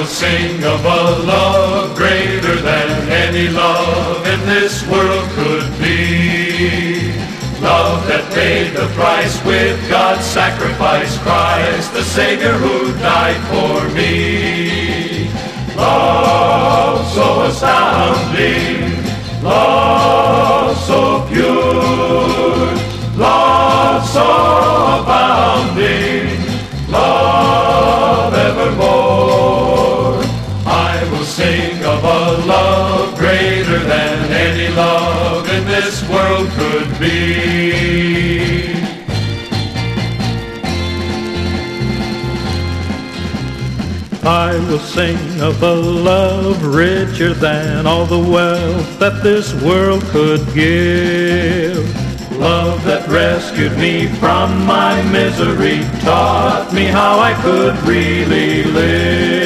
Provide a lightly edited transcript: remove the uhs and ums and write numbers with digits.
sing of a love greater than any love in this world could be. Love that paid the price with God's sacrifice, Christ the Savior who died for me. Love so astounding, love so pure, love so abounding, love evermore. I will sing of a love greater than any love in this world could be. I will sing of a love richer than all the wealth that this world could give. Love that rescued me from my misery, taught me how I could really live.